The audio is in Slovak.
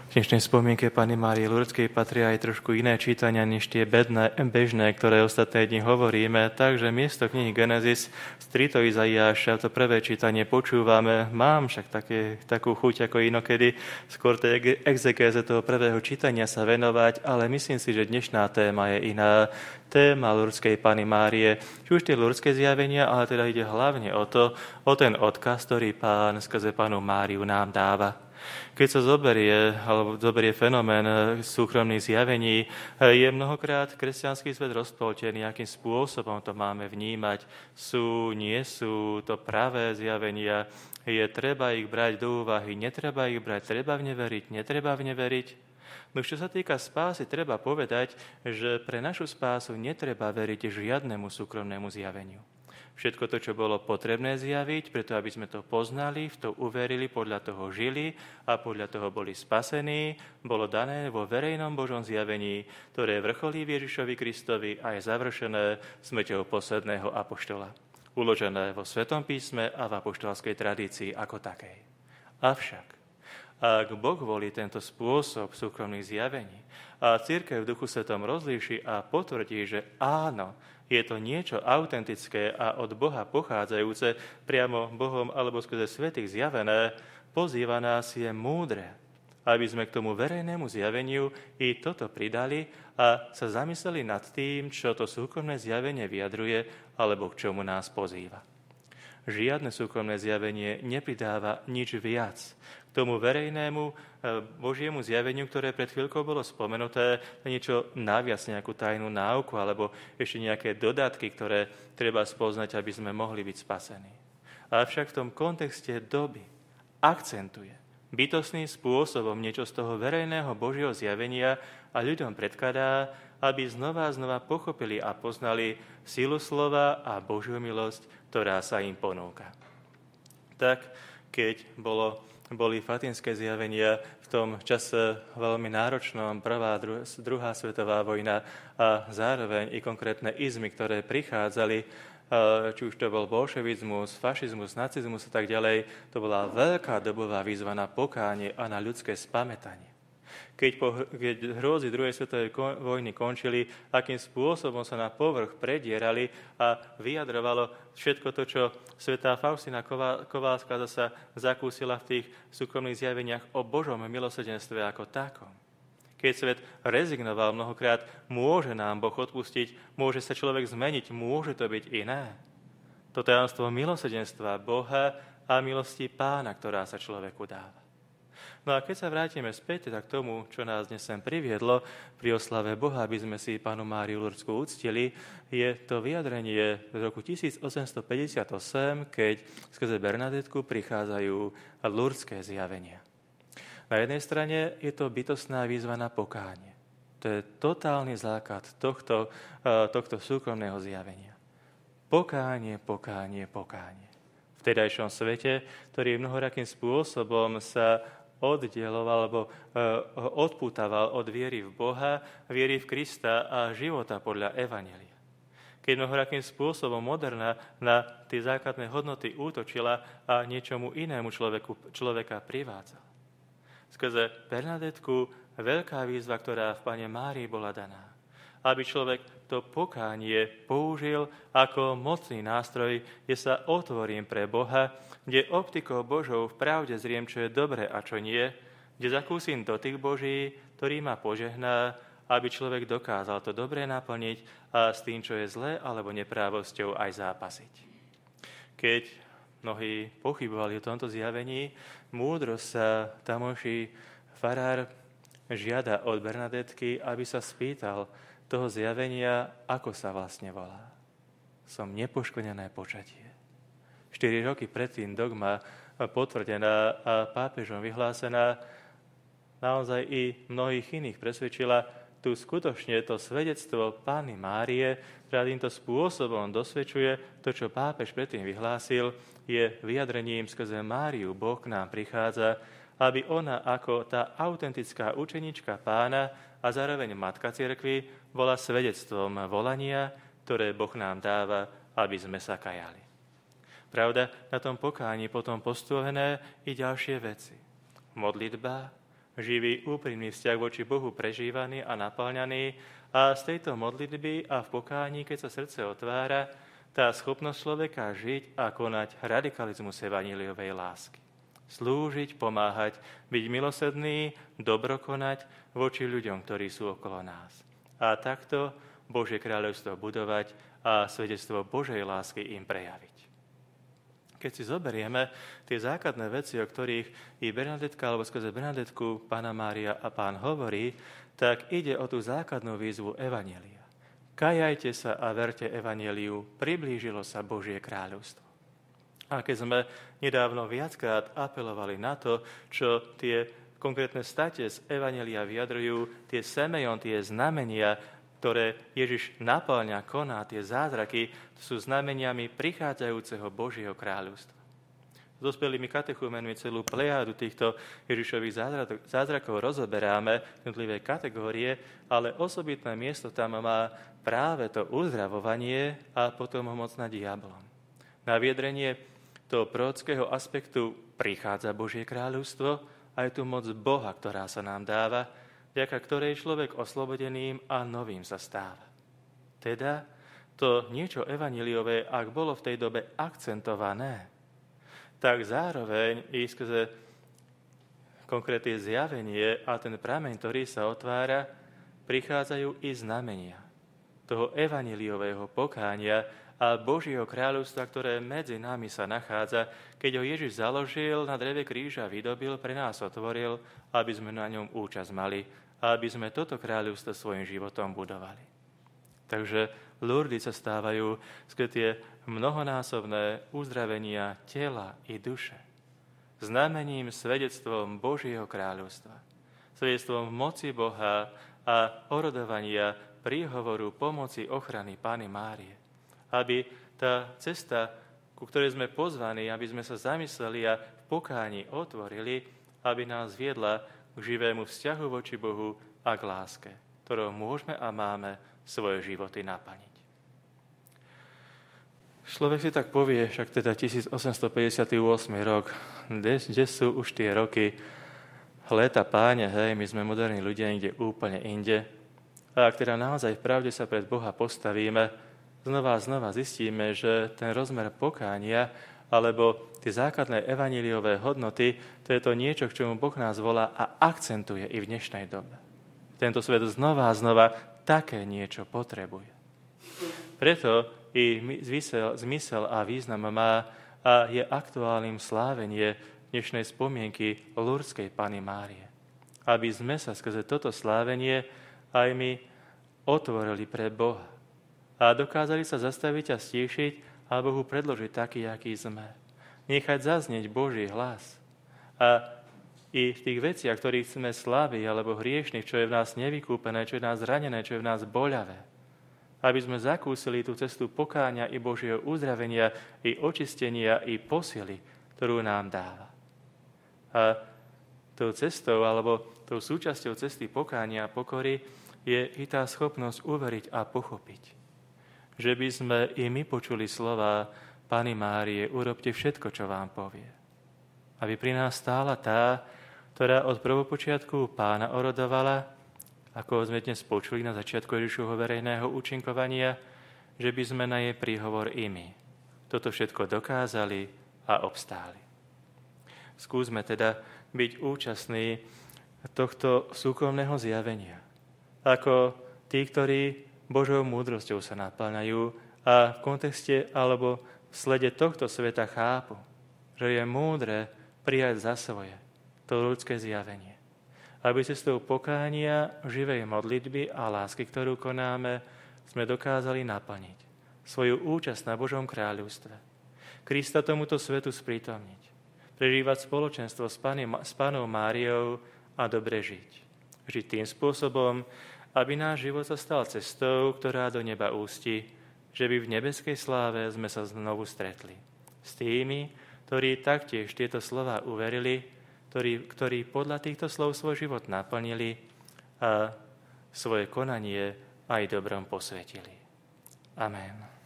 V dnešnej spomienke Panny Márie Lurdskej patria aj trošku iné čítania, než tie bežné, ktoré ostatné dni hovoríme. Takže miesto knihy Genesis z 3. Izaiáša, to prvé čítanie počúvame. Mám však takú chuť ako inokedy skôr tej exegéze toho prvého čítania sa venovať, ale myslím si, že dnešná téma je iná. Téma Lurdskej Panny Márie. Či už tie lurdské zjavenia, ale teda ide hlavne o ten odkaz, ktorý Pán skrze Pannu Máriu nám dáva. Keď sa zoberie fenomén súkromných zjavení, je mnohokrát kresťanský svet rozpoltený, akým spôsobom to máme vnímať. Nie sú to pravé zjavenia, je treba ich brať do úvahy, netreba ich brať, treba v ne veriť, netreba v ne veriť. No čo sa týka spásy, treba povedať, že pre našu spásu netreba veriť žiadnemu súkromnému zjaveniu. Všetko to, čo bolo potrebné zjaviť, preto aby sme to poznali, v to uverili, podľa toho žili a podľa toho boli spasení, bolo dané vo verejnom Božom zjavení, ktoré vrcholí v Ježišovi Kristovi a je završené smrťou posledného apoštola. Uložené vo Svetom písme a v apoštolskej tradícii ako takej. Avšak, ak Boh volí tento spôsob súkromných zjavení a cirkev v Duchu Svetom rozlíši a potvrdí, že áno, je to niečo autentické a od Boha pochádzajúce, priamo Bohom alebo skrze svätých zjavené, pozýva nás je múdre, aby sme k tomu verejnému zjaveniu i toto pridali a sa zamysleli nad tým, čo to súkromné zjavenie vyjadruje alebo k čomu nás pozýva. Žiadne súkromné zjavenie nepridáva nič viac k tomu verejnému Božiemu zjaveniu, ktoré pred chvíľkou bolo spomenuté, niečo naviac, nejakú tajnú náuku alebo ešte nejaké dodatky, ktoré treba spoznať, aby sme mohli byť spasení. Avšak v tom kontexte doby akcentuje bytostným spôsobom niečo z toho verejného Božieho zjavenia a ľuďom predkladá, aby znova pochopili a poznali silu slova a Božiu milosť, ktorá sa im ponúka. Tak, keď boli fatimské zjavenia v tom čase veľmi náročnom, prvá, druhá svetová vojna a zároveň i konkrétne izmy, ktoré prichádzali, či už to bol bolševizmus, fašizmus, nacizmus a tak ďalej, to bola veľká dobová výzva na pokánie a na ľudské spamätanie. Keď hrôzy druhej svetovej vojny končili, akým spôsobom sa na povrch predierali a vyjadrovalo všetko to, čo svätá Faustína Kovalská zasa zakúsila v tých súkromných zjaveniach o Božom milosrdenstve ako takom. Keď svet rezignoval mnohokrát, môže nám Boh odpustiť, môže sa človek zmeniť, môže to byť iné. To tajomstvo milosrdenstva Boha a milosti Pána, ktorá sa človeku dáva. No a keď sa vrátime späť k tomu, čo nás dnes sem priviedlo pri oslave Boha, aby sme si Pannu Máriu Lurdskú uctili, je to vyjadrenie z roku 1858, keď skrze Bernadetku prichádzajú lurdské zjavenia. Na jednej strane je to bytostná výzva na pokánie. To je totálny základ tohto súkromného zjavenia. Pokánie. V vtedajšom svete, ktorý mnohorakým spôsobom sa oddieloval alebo odpútaval od viery v Boha, viery v Krista a života podľa Evanjelia. Keď mnohorakým spôsobom moderna na tie základné hodnoty útočila a niečomu inému človeka privádzala. Skrze Bernadetku veľká výzva, ktorá v Panne Márii bola daná, aby človek to pokánie použil ako mocný nástroj, kde sa otvorím pre Boha, kde optikou Božou v pravde zriem, čo je dobre a čo nie, kde zakúsim dotyk Boží, ktorý ma požehná, aby človek dokázal to dobre naplniť a s tým, čo je zlé alebo neprávosťou aj zápasiť. Keď mnohí pochybovali o tomto zjavení, múdro sa tamojší farár žiada od Bernadetky, aby sa spýtal toho zjavenia, ako sa vlastne volá. Som nepoškvrnené počatie. 4 roky predtým dogma potvrdená a pápežom vyhlásená naozaj i mnohých iných presvedčila tu skutočne to svedectvo Panny Márie, ktorá týmto spôsobom dosvedčuje to, čo pápež predtým vyhlásil, je vyjadrením skrze Máriu Boh k nám prichádza, aby ona ako tá autentická učenička Pána a zároveň Matka cirkvi bola svedectvom volania, ktoré Boh nám dáva, aby sme sa kajali. Pravda, na tom pokáni potom postavené i ďalšie veci. Modlitba, živý, úprimný vzťah voči Bohu prežívaný a naplňaný a z tejto modlitby a v pokáni, keď sa srdce otvára, tá schopnosť človeka žiť a konať radikalizmus evanjeliovej lásky. Slúžiť, pomáhať, byť milosrdný, dobrokonať voči ľuďom, ktorí sú okolo nás. A takto Božie kráľovstvo budovať a svedectvo Božej lásky im prejaviť. Keď si zoberieme tie základné veci, o ktorých i Bernadetka alebo skrze Bernadetku Panna Mária a Pán hovorí, tak ide o tú základnú výzvu evanjelia. Kajajte sa a verte evanjeliu, priblížilo sa Božie kráľovstvo. A keď sme nedávno viackrát apelovali na to, čo tie konkrétne state z evanjelia vyjadrujú, tie semejon, tie znamenia, ktoré Ježiš napĺňa, koná, tie zázraky, sú znameniami prichádzajúceho Božieho kráľovstva. S dospelými katechumenmi celú plejádu týchto Ježišových zázrakov rozoberáme, jednotlivé kategórie, ale osobitné miesto tam má práve to uzdravovanie a potom moc nad diablom. Na vyjadrenie toho prorockého aspektu prichádza Božie kráľovstvo a je tu moc Boha, ktorá sa nám dáva, vďaka ktorej človek oslobodeným a novým sa stáva. Teda to niečo evanjeliové, ak bolo v tej dobe akcentované, tak zároveň i skrze konkrétne zjavenie a ten prameň, ktorý sa otvára, prichádzajú i znamenia toho evanjeliového pokánia a Božieho kráľovstva, ktoré medzi nami sa nachádza, keď ho Ježiš založil, na dreve kríža vydobil, pre nás otvoril, aby sme na ňom účasť mali a aby sme toto kráľovstvo svojim životom budovali. Takže Lurdy sa stávajú skrze tie mnohonásobné uzdravenia tela i duše znamením, svedectvom Božieho kráľovstva, svedectvom moci Boha a orodovania príhovoru pomoci ochrany Panny Márie. Aby tá cesta, ku ktorej sme pozvaní, aby sme sa zamysleli a v pokáni otvorili, aby nás viedla k živému vzťahu voči Bohu a k láske, ktorou môžeme a máme svoje životy naplniť. Človek si tak povie, však teda 1858 rok, kde sú už tie roky léta Páne, hej, my sme moderní ľudia niekde úplne inde. A ak teda naozaj v pravde sa pred Boha postavíme, znova a znova zistíme, že ten rozmer pokánia alebo tie základné evanjeliové hodnoty, to je to niečo, k čomu Boh nás volá a akcentuje i v dnešnej dobe. Tento svet znova a znova také niečo potrebuje. Preto i zmysel a význam má a je aktuálnym slávenie dnešnej spomienky Lurdskej Panny Márie. Aby sme sa skrze toto slávenie aj my otvorili pre Boha a dokázali sa zastaviť a stíšiť a Bohu predložiť taký, aký sme. Nechať zaznieť Boží hlas. A i v tých veciach, ktorých sme slabí alebo hriešných, čo je v nás nevykúpené, čo je v nás zranené, čo je v nás boľavé. Aby sme zakúsili tú cestu pokáňa i Božieho uzdravenia, i očistenia, i posily, ktorú nám dáva. A tou cestou, alebo tou súčasťou cesty pokáňa a pokory je i tá schopnosť uveriť a pochopiť, že by sme i my počuli slova Panny Márie, urobte všetko, čo vám povie. Aby pri nás stála tá, ktorá od prvopočiatku Pána orodovala, ako sme dnes počuli na začiatku Ježišovho verejného účinkovania, že by sme na jej príhovor i my toto všetko dokázali a obstáli. Skúsme teda byť účastní tohto súkromného zjavenia, ako tí, ktorí Božou múdrosťou sa naplňajú a v kontexte alebo v slede tohto sveta chápu, že je múdre prijať za svoje to ľudské zjavenie. Aby cestou pokánia, živej modlitby a lásky, ktorú konáme, sme dokázali naplniť svoju účasť na Božom kráľovstve. Krista tomuto svetu sprítomniť, prežívať spoločenstvo s Pannou Máriou a dobre žiť. Žiť tým spôsobom, aby náš život sa stal cestou, ktorá do neba ústi, že by v nebeskej sláve sme sa znovu stretli. S tými, ktorí taktiež tieto slová uverili, ktorí podľa týchto slov svoj život naplnili a svoje konanie aj dobrom posvetili. Amen.